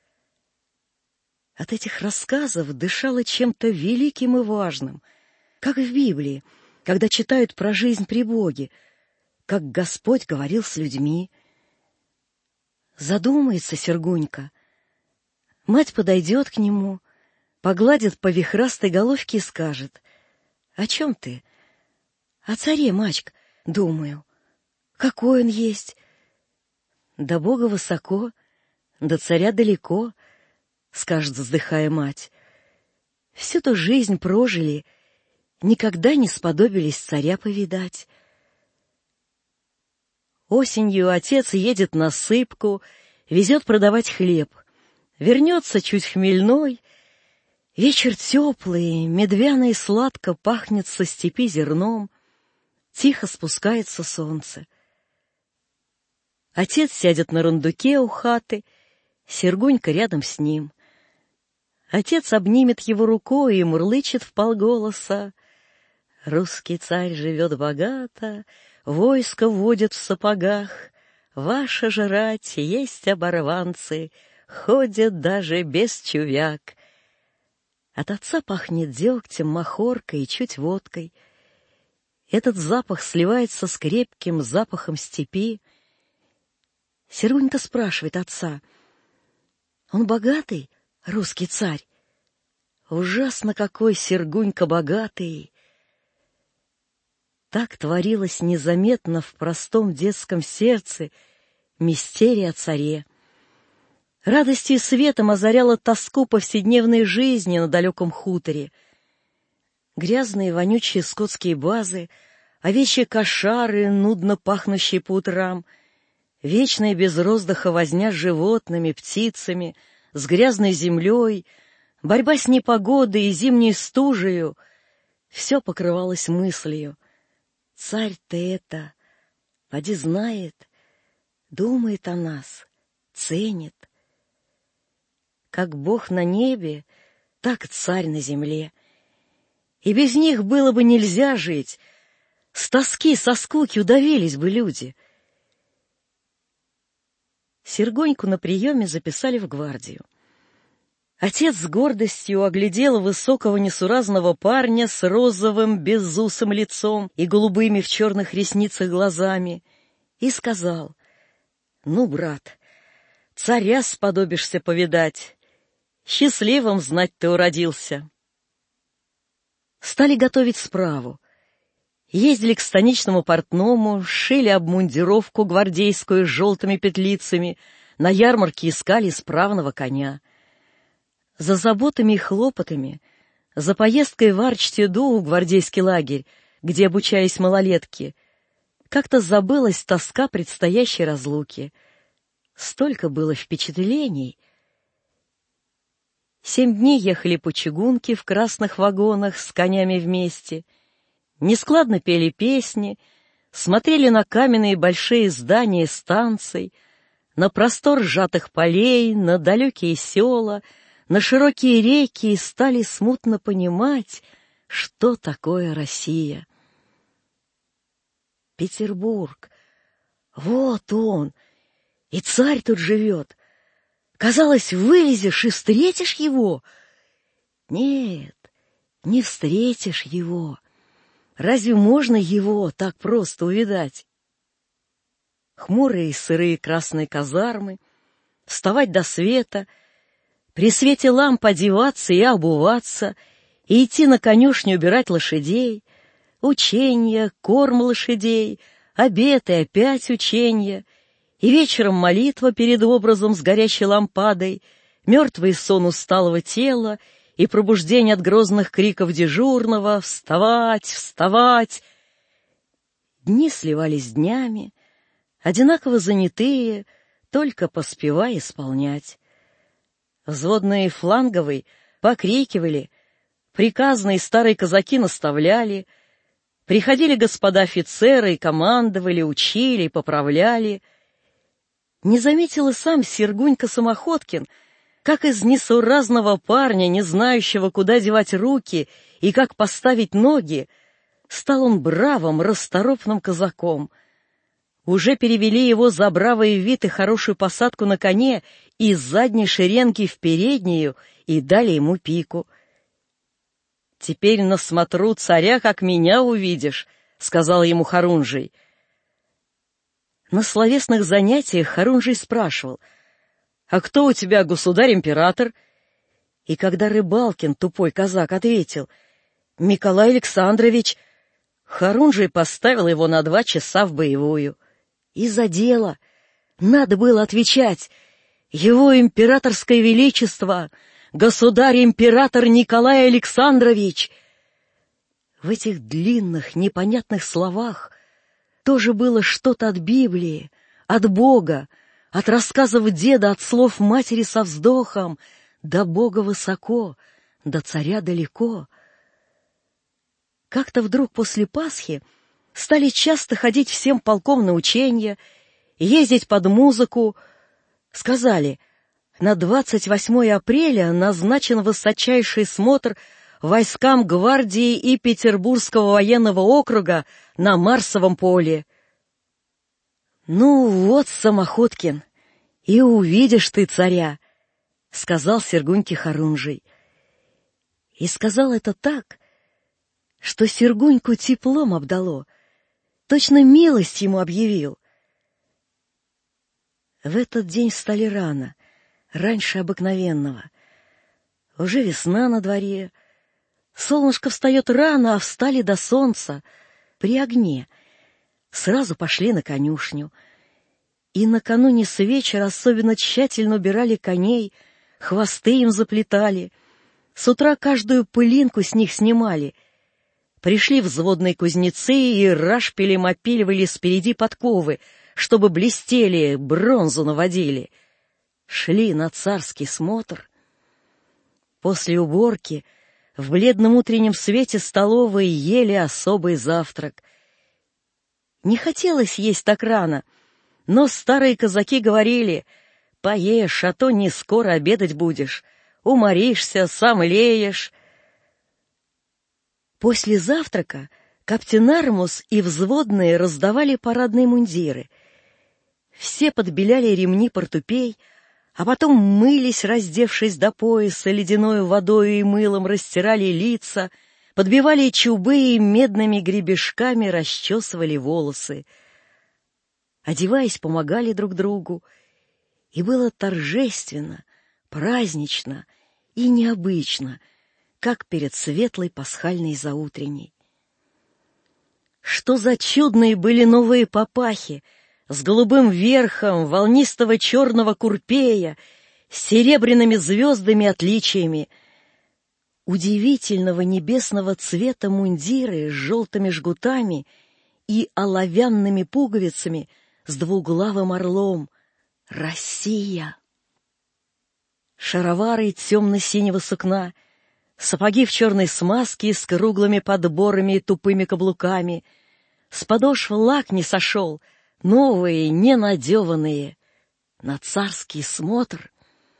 От этих рассказов дышало чем-то великим и важным, как в Библии, когда читают про жизнь при Боге, как Господь говорил с людьми. Задумается Сергунька. Мать подойдет к нему, погладит по вихрастой головке и скажет: «О чем ты?» «О царе, мачка, думаю. Какой он есть?» «До Бога высоко, до царя далеко», — скажет, вздыхая мать. «Всю ту жизнь прожили, никогда не сподобились царя повидать». Осенью отец едет на сыпку, везет продавать хлеб. Вернется чуть хмельной. Вечер теплый, медвяно и сладко пахнет со степи зерном. Тихо спускается солнце. Отец сядет на рундуке у хаты, Сергунька рядом с ним. Отец обнимет его рукой и мурлычет вполголоса: «Русский царь живет богато, войско водит в сапогах, ваша же рать есть оборванцы, ходят даже без чувяк». От отца пахнет дегтем, махоркой и чуть водкой. Этот запах сливается с крепким запахом степи. Сергунька спрашивает отца: «Он богатый, русский царь?» Ужасно какой Сергунька богатый! Так творилось незаметно в простом детском сердце мистерия о царе. Радостью и светом озаряла тоску повседневной жизни на далеком хуторе. Грязные вонючие скотские базы, овечьи кошары, нудно пахнущие по утрам, вечная без роздыха возня с животными, птицами, с грязной землей, борьба с непогодой и зимней стужею — все покрывалось мыслью: царь-то это, поди знает, думает о нас, ценит. Как Бог на небе, так царь на земле. И без них было бы нельзя жить, с тоски, со скуки удавились бы люди. Сергуньку на приеме записали в гвардию. Отец с гордостью оглядел высокого несуразного парня с розовым безусым лицом и голубыми в черных ресницах глазами и сказал: «Ну, брат, царя сподобишься повидать. Счастливым знать ты уродился». Стали готовить справу. Ездили к станичному портному, шили обмундировку гвардейскую с желтыми петлицами, на ярмарке искали исправного коня. За заботами и хлопотами, за поездкой в Арчтеду в гвардейский лагерь, где обучались малолетки, как-то забылась тоска предстоящей разлуки. Столько было впечатлений. 7 дней ехали по чугунке в красных вагонах с конями вместе, нескладно пели песни, смотрели на каменные большие здания станций, на простор сжатых полей, на далекие села, на широкие реки и стали смутно понимать, что такое Россия. Петербург, вот он, и царь тут живет. Казалось, вылезешь и встретишь его, Нет, не встретишь его. Разве можно его так просто увидать? Хмурые и сырые красные казармы, вставать до света, при свете ламп одеваться и обуваться, и идти на конюшню убирать лошадей, ученья, корм лошадей, обед и опять ученья, и вечером молитва перед образом с горящей лампадой, мертвый сон усталого тела и пробуждение от грозных криков дежурного «Вставать! Вставать!». Дни сливались с днями, одинаково занятые, только поспевая исполнять. Взводные фланговые покрикивали, приказные старые казаки наставляли, приходили господа офицеры и командовали, учили и поправляли. Не заметил и сам Сергунька Самоходкин, как из несуразного парня, не знающего, куда девать руки и как поставить ноги, стал он бравым, расторопным казаком. Уже перевели его за бравый вид и хорошую посадку на коне из задней шеренги в переднюю и дали ему пику. «Теперь на смотру царя, как меня увидишь», — сказал ему Хорунжий. На словесных занятиях Хорунжий спрашивал: «А кто у тебя государь-император?» И когда Рыбалкин, тупой казак, ответил: «Миколай Александрович», Хорунжий поставил его на 2 часа в боевую. И за дело. Надо было отвечать: «Его императорское величество, государь-император Николай Александрович». В этих длинных, непонятных словах тоже было что-то от Библии, от Бога, от рассказов деда, от слов матери со вздохом: «До Бога высоко, до царя далеко». Как-то вдруг после Пасхи стали часто ходить всем полком на ученья, ездить под музыку. Сказали: на 28 апреля назначен высочайший смотр войскам гвардии и Петербургского военного округа на Марсовом поле. «Ну вот, Самоходкин, и увидишь ты царя», — сказал Сергуньке Хорунжий. И сказал это так, что Сергуньку теплом обдало, точно милость ему объявил. В этот день встали рано, раньше обыкновенного. Уже весна на дворе. Солнышко встает рано, а встали до солнца, при огне. Сразу пошли на конюшню. И накануне с вечера особенно тщательно убирали коней, хвосты им заплетали. С утра каждую пылинку с них снимали. Пришли взводные кузнецы и рашпилем опиливали спереди подковы, чтобы блестели, бронзу наводили. Шли на царский смотр. После уборки в бледном утреннем свете столовой ели особый завтрак. Не хотелось есть так рано, но старые казаки говорили: «Поешь, а то не скоро обедать будешь, уморишься, сам леешь». После завтрака каптенармус и взводные раздавали парадные мундиры. Все подбеляли ремни портупей, а потом мылись, раздевшись до пояса, ледяной водой и мылом растирали лица, подбивали чубы и медными гребешками расчесывали волосы. Одеваясь, помогали друг другу, и было торжественно, празднично и необычно, как перед светлой пасхальной заутренней. Что за чудные были новые папахи с голубым верхом волнистого черного курпея, с серебряными звездами отличиями, удивительного небесного цвета мундиры с желтыми жгутами и оловянными пуговицами с двуглавым орлом. Россия! Шаровары темно-синего сукна, сапоги в черной смазке с круглыми подборами и тупыми каблуками, с подошв лак не сошел, новые, ненадеванные, на царский смотр.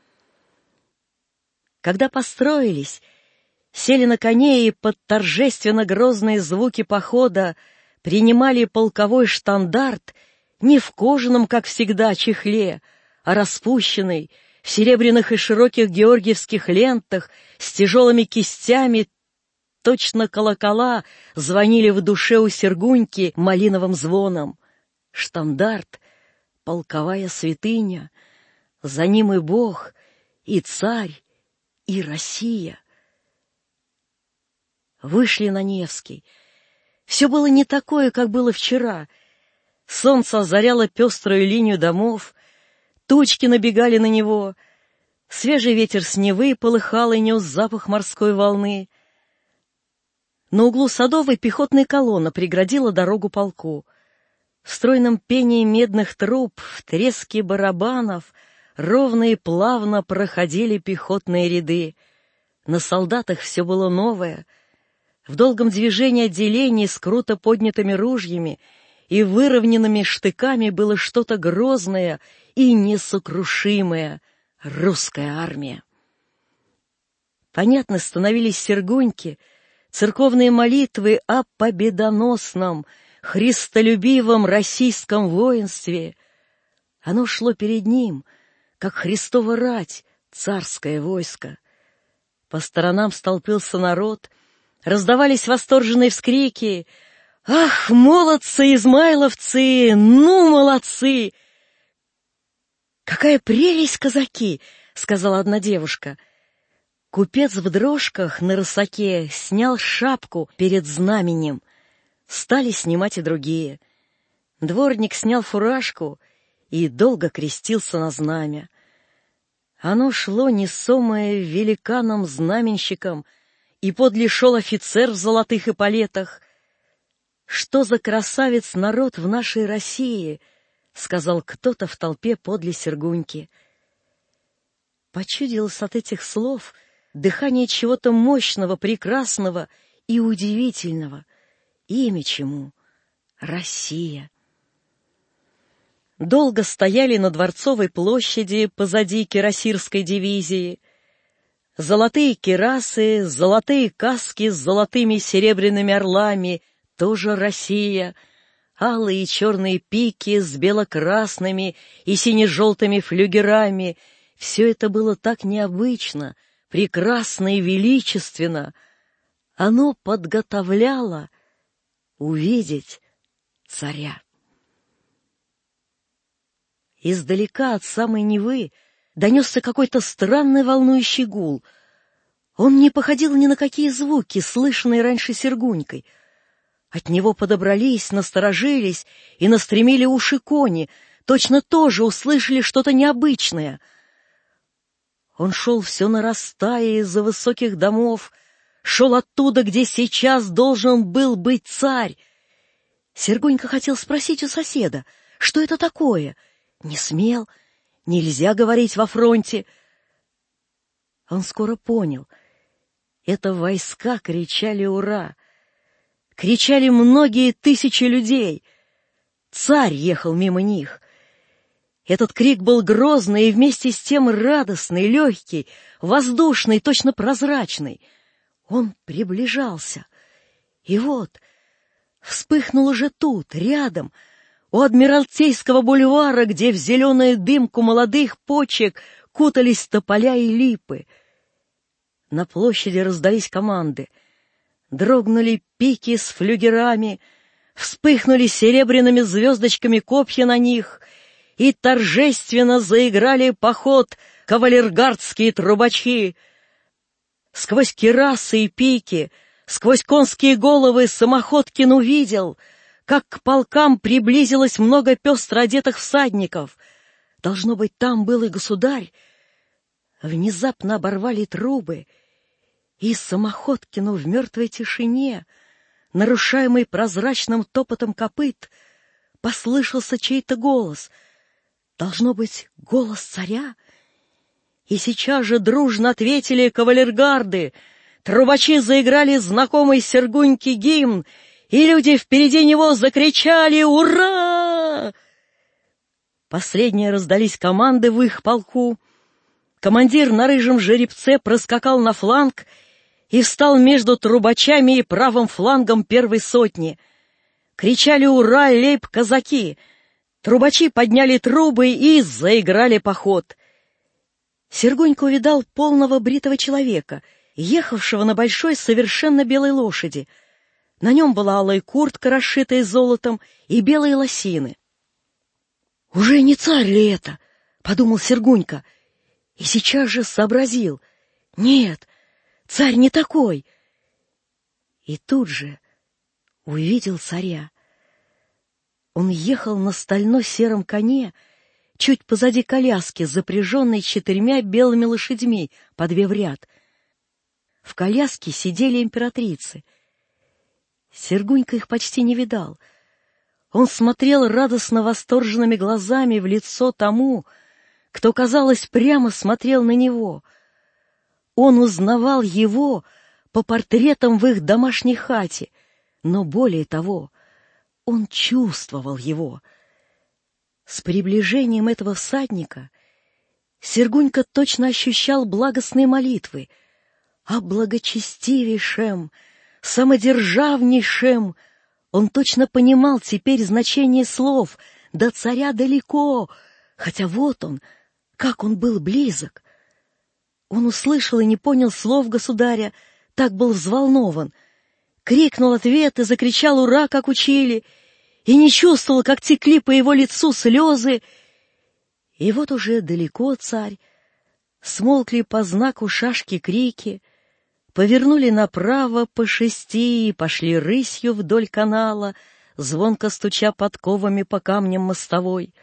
Когда построились, сели на коней и под торжественно грозные звуки похода принимали полковой штандарт не в кожаном, как всегда, чехле, а распущенный, в серебряных и широких георгиевских лентах, с тяжелыми кистями, точно колокола, звонили в душе у Сергуньки малиновым звоном. Штандарт, полковая святыня, за ним и Бог, и царь, и Россия. Вышли на Невский. Все было не такое, как было вчера. Солнце озаряло пеструю линию домов, тучки набегали на него, свежий ветер с Невы полыхал и нес запах морской волны. На углу Садовой пехотная колонна преградила дорогу полку. В стройном пении медных труб, в треске барабанов ровно и плавно проходили пехотные ряды. На солдатах все было новое. В долгом движении отделений с круто поднятыми ружьями и выровненными штыками было что-то грозное и несокрушимое — русская армия. Понятно становились Сергуньки, церковные молитвы о победоносном, христолюбивом российском воинстве. Оно шло перед ним, как Христова рать, царское войско. По сторонам столпился народ, раздавались восторженные вскрики: «Ах, молодцы, измайловцы! Ну, молодцы!» «Какая прелесть, казаки!» — сказала одна девушка. Купец в дрожках на рысаке снял шапку перед знаменем. Стали снимать и другие. Дворник снял фуражку и долго крестился на знамя. Оно шло несомое великаном-знаменщиком, и подле шел офицер в золотых эполетах. «Что за красавец народ в нашей России!» — сказал кто-то в толпе подле Сергуньки. Почудилось от этих слов дыхание чего-то мощного, прекрасного и удивительного. Имя чему? Россия. Долго стояли на Дворцовой площади позади кирасирской дивизии. Золотые кирасы, золотые каски с золотыми серебряными орлами — тоже Россия. Алые и черные пики с бело-красными и сине-желтыми флюгерами — все это было так необычно, прекрасно и величественно. Оно подготовляло увидеть царя. Издалека от самой Невы донесся какой-то странный волнующий гул. Он не походил ни на какие звуки, слышанные раньше Сергунькой. От него подобрались, насторожились и настремили уши кони, точно тоже услышали что-то необычное. Он шел все нарастая из-за высоких домов, шел оттуда, где сейчас должен был быть царь. Сергунька хотел спросить у соседа, что это такое. Не смел, нельзя говорить во фронте. Он скоро понял. Это войска кричали «Ура!». Кричали многие тысячи людей. Царь ехал мимо них. Этот крик был грозный и вместе с тем радостный, легкий, воздушный, точно прозрачный. Он приближался. И вот вспыхнул уже тут, рядом, у Адмиралтейского бульвара, где в зеленую дымку молодых почек кутались тополя и липы. На площади раздались команды. Дрогнули пики с флюгерами, вспыхнули серебряными звездочками копья на них, и торжественно заиграли поход кавалергардские трубачи. Сквозь кирасы и пики, сквозь конские головы Самоходкин увидел, как к полкам приблизилось много пестро одетых всадников. Должно быть, там был и государь. Внезапно оборвали трубы, и Самоходкину в мертвой тишине, нарушаемой прозрачным топотом копыт, послышался чей-то голос. Должно быть, голос царя. И сейчас же дружно ответили кавалергарды. Трубачи заиграли знакомый Сергуньке гимн, и люди впереди него закричали «Ура!». Последние раздались команды в их полку. Командир на рыжем жеребце проскакал на фланг и встал между трубачами и правым флангом первой сотни. Кричали «Ура!» лейб-казаки. Трубачи подняли трубы и заиграли поход. Сергунька увидал полного бритого человека, ехавшего на большой совершенно белой лошади. На нем была алая куртка, расшитая золотом, и белые лосины. «Уже не царь ли это?» — подумал Сергунька, и сейчас же сообразил. «Нет, царь не такой». И тут же увидел царя. Он ехал на стально-сером коне, чуть позади коляски, запряженной 4 белыми лошадьми по 2 в ряд. В коляске сидели императрицы. Сергунька их почти не видал. Он смотрел радостно восторженными глазами в лицо тому, кто, казалось, прямо смотрел на него. Он узнавал его по портретам в их домашней хате, но более того, он чувствовал его. С приближением этого всадника Сергунька точно ощущал благостные молитвы о благочестивейшем, самодержавнейшем. Он точно понимал теперь значение слов «до царя далеко», хотя вот он, как он был близок. Он услышал и не понял слов государя, так был взволнован. Крикнул ответ и закричал «Ура!», как учили, и не чувствовал, как текли по его лицу слезы. И вот уже далеко царь, смолкли по знаку шашки крики, повернули направо по 6 и пошли рысью вдоль канала, звонко стуча подковами по камням мостовой.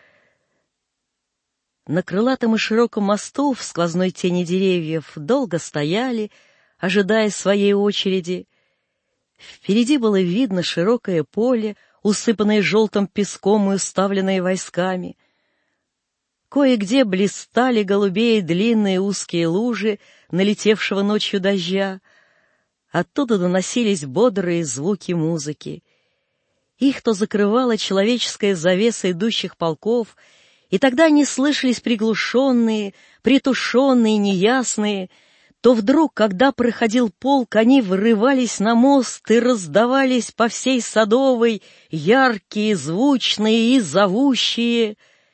На крылатом и широком мосту в сквозной тени деревьев долго стояли, ожидая своей очереди. Впереди было видно широкое поле, усыпанное желтым песком и уставленное войсками. Кое-где блистали голубее длинные узкие лужи налетевшего ночью дождя. Оттуда доносились бодрые звуки музыки. Их то закрывала человеческая завеса идущих полков, и тогда они слышались приглушенные, притушенные, неясные. То вдруг, когда проходил полк, они вырывались на мост и раздавались по всей Садовой, яркие, звучные и зовущие.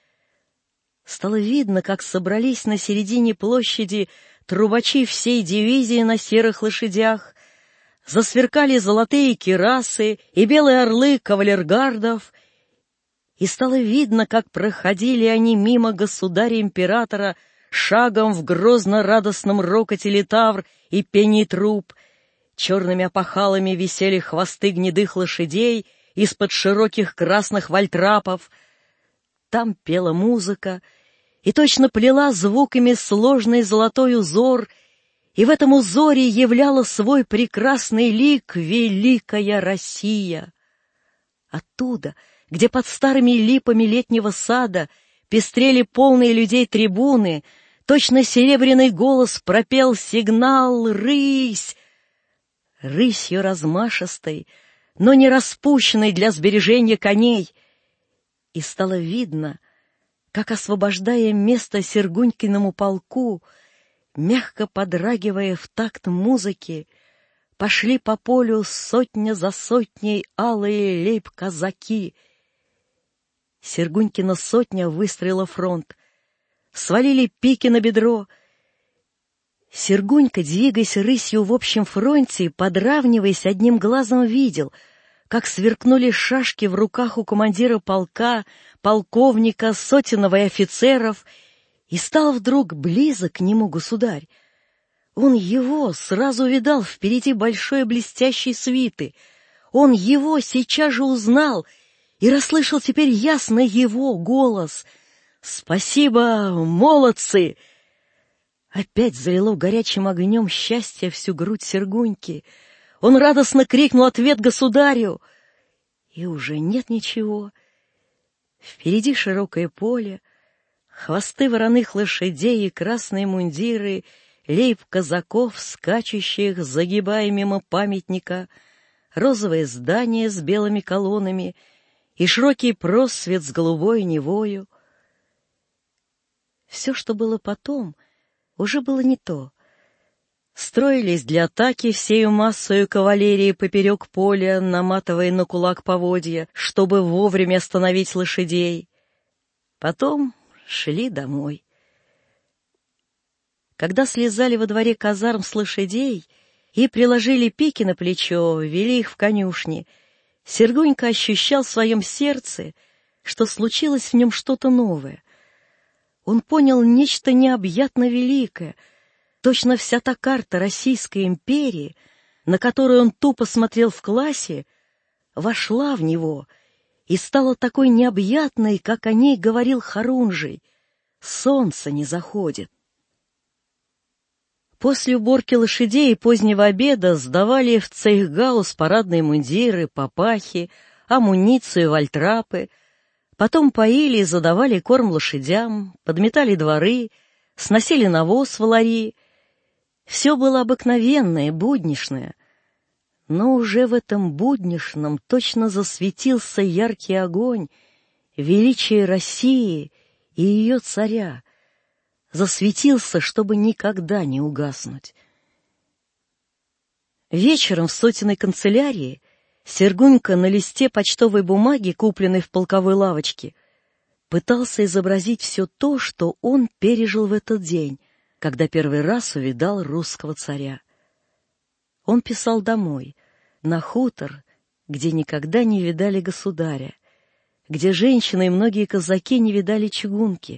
Стало видно, как собрались на середине площади трубачи всей дивизии на серых лошадях, засверкали золотые кирасы и белые орлы кавалергардов, и стало видно, как проходили они мимо государя-императора шагом в грозно-радостном рокоте литавр и пении труб. Черными опахалами висели хвосты гнедых лошадей из-под широких красных вальтрапов. Там пела музыка, и точно плела звуками сложный золотой узор, и в этом узоре являла свой прекрасный лик великая Россия. Оттуда, где под старыми липами летнего сада пестрели полные людей трибуны, точно серебряный голос пропел сигнал «Рысь!». Рысью размашистой, но не распущенной для сбережения коней. И стало видно, как, освобождая место Сергунькиному полку, мягко подрагивая в такт музыки, пошли по полю сотня за сотней алые лейб-казаки. Сергунькина сотня выстроила фронт, свалили пики на бедро. Сергунька, двигаясь рысью в общем фронте, подравниваясь одним глазом, видел, как сверкнули шашки в руках у командира полка, полковника, сотенного и офицеров, и стал вдруг близок к нему государь. Он его сразу видал впереди большой блестящей свиты. Он его сейчас же узнал и расслышал теперь ясно его голос. «Спасибо, молодцы!» Опять залило горячим огнем счастья всю грудь Сергуньки. Он радостно крикнул ответ государю. И уже нет ничего. Впереди широкое поле, хвосты вороных лошадей и красные мундиры лейб-казаков, скачущих, загибая мимо памятника, розовое здание с белыми колоннами и широкий просвет с голубой Невою. Все, что было потом, уже было не то. Строились для атаки всею массою кавалерии поперек поля, наматывая на кулак поводья, чтобы вовремя остановить лошадей. Потом шли домой. Когда слезали во дворе казарм с лошадей и приложили пики на плечо, вели их в конюшни, Сергунька ощущал в своем сердце, что случилось в нем что-то новое. Он понял нечто необъятно великое, точно вся та карта Российской империи, на которую он тупо смотрел в классе, вошла в него и стала такой необъятной, как о ней говорил Хорунжий. Солнце не заходит. После уборки лошадей и позднего обеда сдавали в цейхгаус парадные мундиры, папахи, амуницию, вальтрапы. Потом поили и задавали корм лошадям, подметали дворы, сносили навоз в лари. Все было обыкновенное, будничное. Но уже в этом будничном точно засветился яркий огонь величия России и ее царя. Засветился, чтобы никогда не угаснуть. Вечером в Сотиной канцелярии Сергунька на листе почтовой бумаги, купленной в полковой лавочке, пытался изобразить все то, что он пережил в этот день, когда первый раз увидал русского царя. Он писал домой, на хутор, где никогда не видали государя, где женщины и многие казаки не видали чугунки.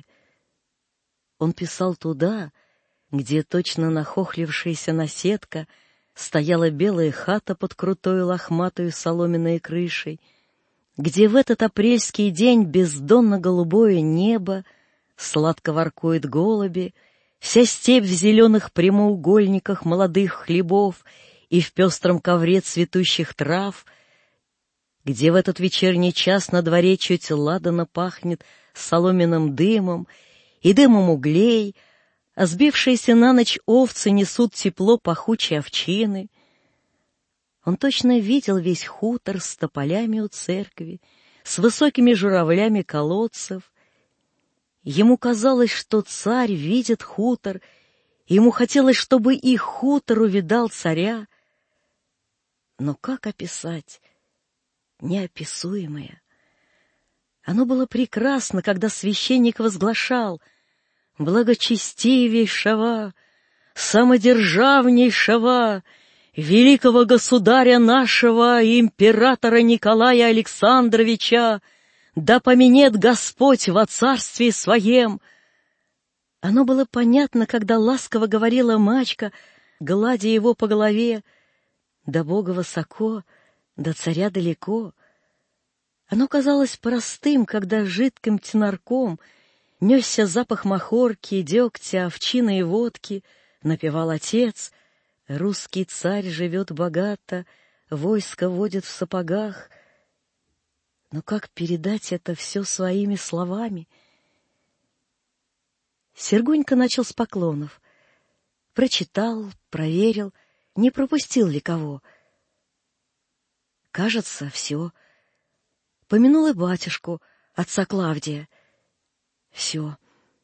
Он писал туда, где точно нахохлившаяся наседка стояла белая хата под крутою лохматою соломенной крышей, где в этот апрельский день бездонно-голубое небо, сладко воркуют голуби, вся степь в зеленых прямоугольниках молодых хлебов и в пестром ковре цветущих трав, где в этот вечерний час на дворе чуть ладано пахнет соломенным дымом и дымом углей, а сбившиеся на ночь овцы несут тепло пахучей овчины. Он точно видел весь хутор с тополями у церкви, с высокими журавлями колодцев. Ему казалось, что царь видит хутор, и ему хотелось, чтобы и хутор увидал царя. Но как описать неописуемое? Оно было прекрасно, когда священник возглашал: «Благочестивейшего, самодержавнейшего, великого государя нашего, императора Николая Александровича, да поменет Господь во царстве своем». Оно было понятно, когда ласково говорила мачка, гладя его по голове: «До Бога высоко, до царя далеко». Оно казалось простым, когда жидким тенорком несся запах махорки, дегтя, овчины и водки, напевал отец: «Русский царь живет богато, войско водит в сапогах». Но как передать это все своими словами? Сергунька начал с поклонов. Прочитал, проверил, не пропустил ли кого. Кажется, все. Помянул и батюшку, отца Клавдия. Все.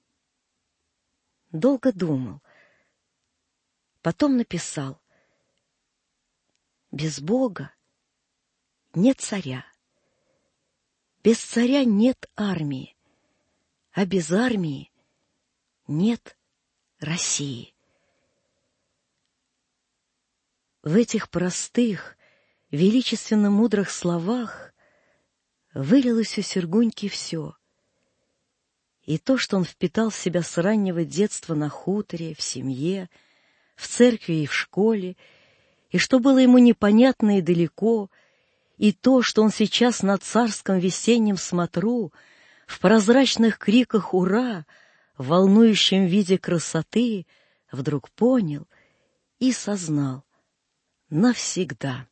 Долго думал. Потом написал: без Бога нет царя. Без царя нет армии, а без армии нет России. В этих простых, величественно мудрых словах вылилось у Сергуньки все. И то, что он впитал в себя с раннего детства на хуторе, в семье, в церкви и в школе, и что было ему непонятно и далеко, и то, что он сейчас на царском весеннем смотру, в прозрачных криках «Ура!», в волнующем виде красоты, вдруг понял и сознал навсегда.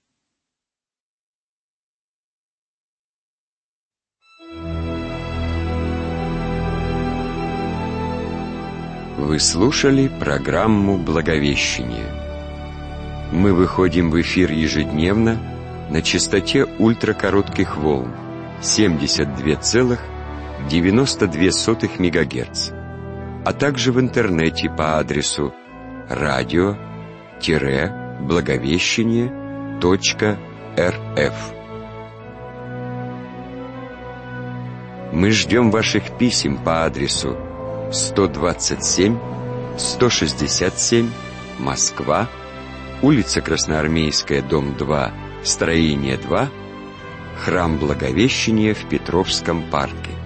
Вы слушали программу «Благовещение». Мы выходим в эфир ежедневно на частоте ультракоротких волн 72,92 МГц, а также в интернете по адресу radio-благовещение.рф. Мы ждем ваших писем по адресу 127 167, Москва, улица Красноармейская, дом 2, строение 2, храм Благовещения в Петровском парке.